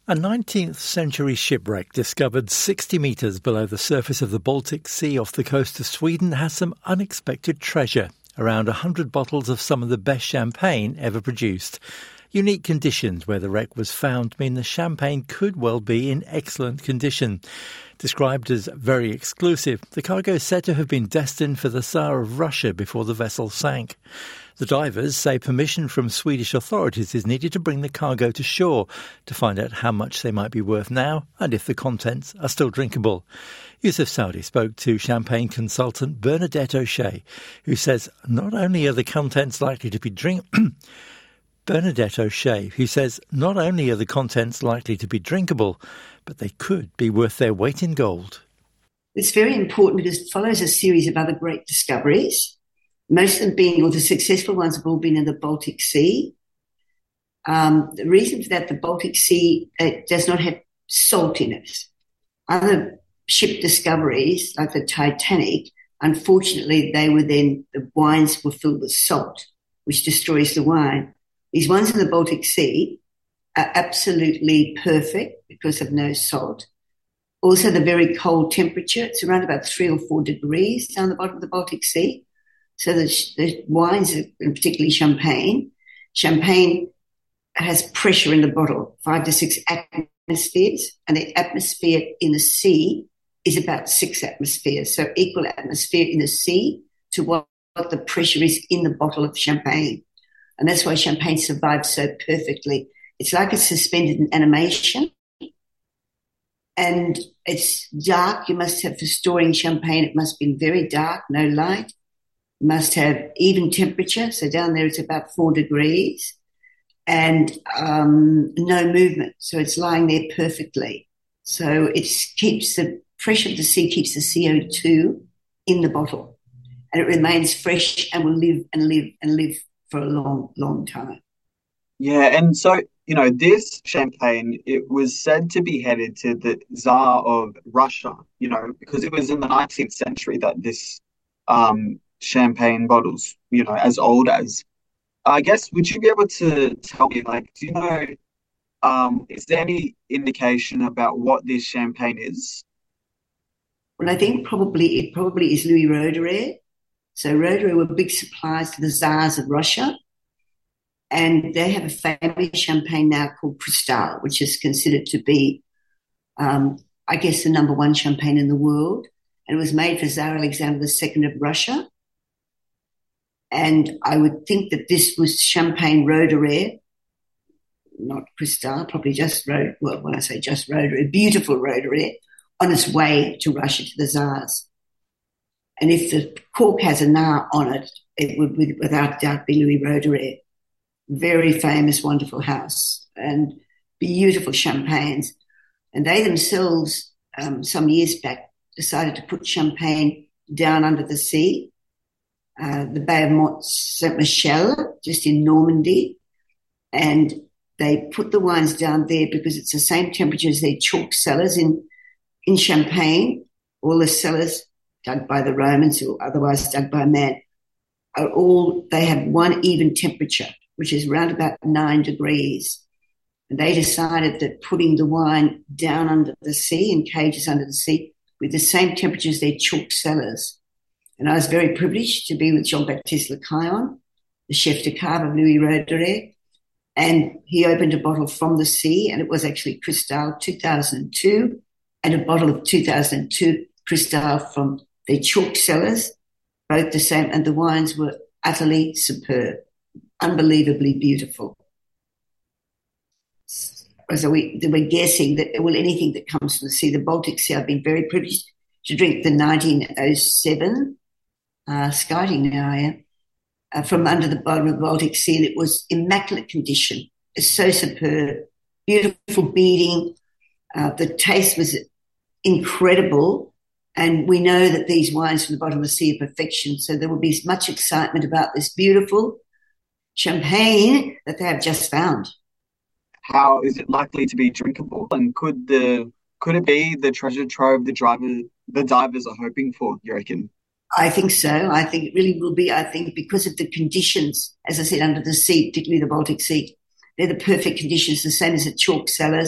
A 19th century shipwreck discovered 60 metres below the surface of the Baltic Sea off the coast of Sweden has some unexpected treasure. Around 100 bottles of some of the best champagne ever produced. Unique conditions where the wreck was found mean the champagne could well be in excellent condition. Described as very exclusive, the cargo is said to have been destined for the Tsar of Russia before the vessel sank. The divers say permission from Swedish authorities is needed to bring the cargo to shore to find out how much they might be worth now and if the contents are still drinkable. Yusuf Saudi spoke to champagne consultant Bernadette O'Shea, who says not only are the contents likely to be Bernadette O'Shea, who says not only are the contents likely to be drinkable, but they could be worth their weight in gold. It's very important because it follows a series of other great discoveries. Most of them being, or the successful ones have all been in the Baltic Sea. The reason for that, the Baltic Sea does not have salt in it. Other ship discoveries, like the Titanic, unfortunately, the wines were filled with salt, which destroys the wine. These ones in the Baltic Sea are absolutely perfect because of no salt. Also, the very cold temperature, it's around about 3 or 4 degrees down the bottom of the Baltic Sea. So the wines, and particularly champagne has pressure in the bottle, 5 to 6 atmospheres, and the atmosphere in the sea is about 6 atmospheres. So equal atmosphere in the sea to what the pressure is in the bottle of champagne. And that's why champagne survives so perfectly. It's like it's suspended in animation. And it's dark. You must have, for storing champagne, it must be very dark, no light. Must have even temperature. So down there it's about 4 degrees and no movement. So it's lying there perfectly. So it keeps the pressure of the sea, keeps the CO2 in the bottle. And it remains fresh and will live and live and live for a long, long time. Yeah, and so, this champagne, it was said to be headed to the Tsar of Russia, because it was in the 19th century that this champagne bottles, as old as, I guess, would you be able to tell me, do you know, is there any indication about what this champagne is? Well, I think it probably is Louis Roederer. So Roederer were big suppliers to the Tsars of Russia. And they have a famous champagne now called Cristal, which is considered to be, I guess, the number one champagne in the world. And it was made for Tsar Alexander II of Russia. And I would think that this was Champagne Roederer, not Cristal, probably just Roederer. Well, when I say just Roederer, beautiful Roederer, on its way to Russia to the Tsars. And if the cork has an R on it, it would without doubt be Louis Roederer. Very famous, wonderful house and beautiful champagnes. And they themselves, some years back, decided to put champagne down under the sea, the Bay of Mont-Saint-Michel, just in Normandy. And they put the wines down there because it's the same temperature as their chalk cellars in Champagne. All the cellars dug by the Romans or otherwise dug by man they have one even temperature, which is around about 9 degrees. And they decided that putting the wine down under the sea, in cages under the sea, with the same temperature as their chalk cellars. And I was very privileged to be with Jean-Baptiste Lecaillon, the chef de cave of Louis Roederer, and he opened a bottle from the sea, and it was actually Cristal 2002, and a bottle of 2002 Cristal from their chalk cellars, both the same, and the wines were utterly superb. Unbelievably beautiful. So we're guessing that, well, anything that comes from the sea, the Baltic Sea, I've been very privileged to drink the 1907 Skyting now, I am, from under the bottom of the Baltic Sea, and it was immaculate condition. It's so superb, beautiful beading. The taste was incredible. And we know that these wines from the bottom of the sea are perfection. So there will be much excitement about this beautiful champagne that they have just found. How is it likely to be drinkable? And could it be the treasure trove the divers are hoping for, you reckon? I think so. I think it really will be. I think because of the conditions, as I said, under the sea, particularly the Baltic Sea, they're the perfect conditions, the same as the chalk cellars,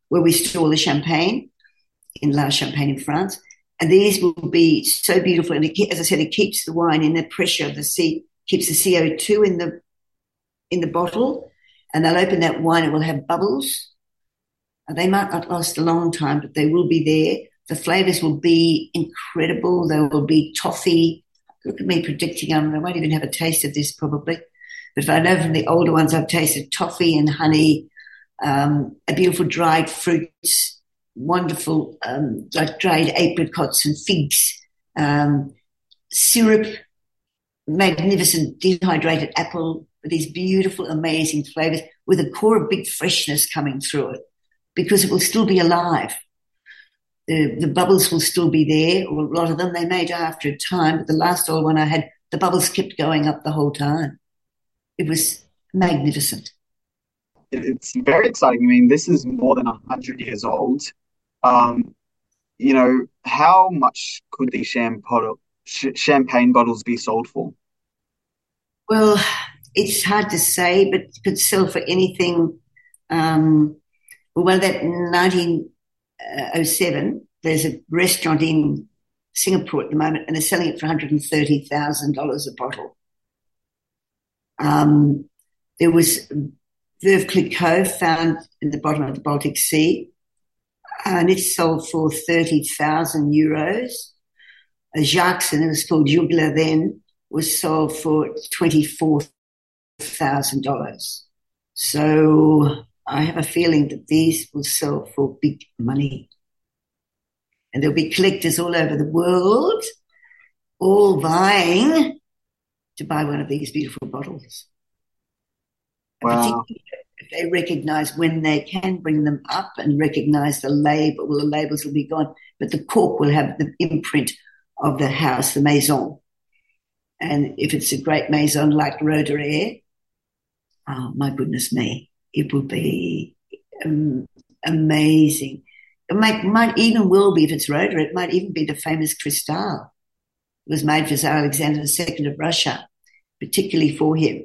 where we store the champagne in La Champagne in France. And these will be so beautiful. And as I said, it keeps the wine in the pressure of the sea, keeps the CO2 in the bottle. And they'll open that wine, it will have bubbles. They might not last a long time, but they will be there. The flavors will be incredible. There will be toffee. Look at me predicting them. I won't even have a taste of this probably. But if I know from the older ones, I've tasted toffee and honey, a beautiful dried fruits, wonderful like dried apricots and figs, syrup, magnificent dehydrated apple, with these beautiful, amazing flavors with a core of big freshness coming through it because it will still be alive. The bubbles will still be there, or a lot of them. They may die after a time, but the last old one I had, the bubbles kept going up the whole time. It was magnificent. It's very exciting. I mean, this is more than 100 years old. You know, how much could these champagne bottles be sold for? Well, it's hard to say, but it could sell for anything. Well, that 1907, there's a restaurant in Singapore at the moment, and they're selling it for $130,000 a bottle. There was Veuve Clicquot found in the bottom of the Baltic Sea, and it sold for 30,000 euros. Jacqueson, it was called Juglar then, was sold for $24,000. So I have a feeling that these will sell for big money. And there'll be collectors all over the world, all vying to buy one of these beautiful bottles. Wow. Particularly if they recognise when they can bring them up and recognise the label. Well, the labels will be gone, but the cork will have the imprint of the house, the maison. And if it's a great maison like Roederer, oh, my goodness me, it will be amazing. It might even will be, if it's Roederer, it might even be the famous Cristal. It was made for Tsar Alexander II of Russia, particularly for him.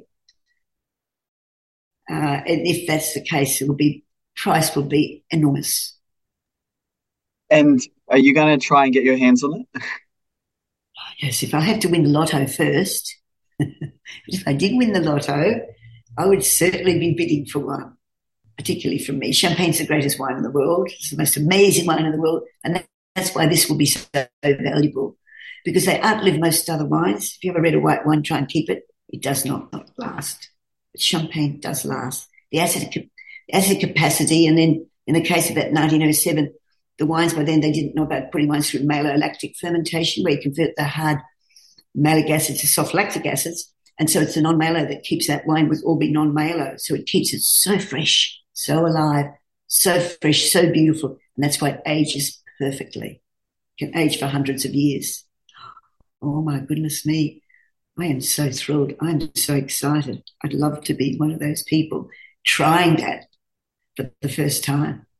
And if that's the case, price will be enormous. And are you going to try and get your hands on it? Yes, if I had to win the lotto first, but if I did win the lotto, I would certainly be bidding for one, particularly from me. Champagne's the greatest wine in the world. It's the most amazing wine in the world. And that's why this will be so valuable, because they outlive most other wines. If you have a red or white wine, try and keep it. It does not last. But champagne does last. The acid capacity, and then in the case of that 1907, the wines by then, they didn't know about putting wines through malolactic fermentation, where you convert the hard malic acids to soft lactic acids. And so it's the non-malo that keeps that wine with all be non-malo. So it keeps it so fresh, so alive, so fresh, so beautiful. And that's why it ages perfectly. It can age for hundreds of years. Oh, my goodness me. I am so thrilled. I'm so excited. I'd love to be one of those people trying that for the first time.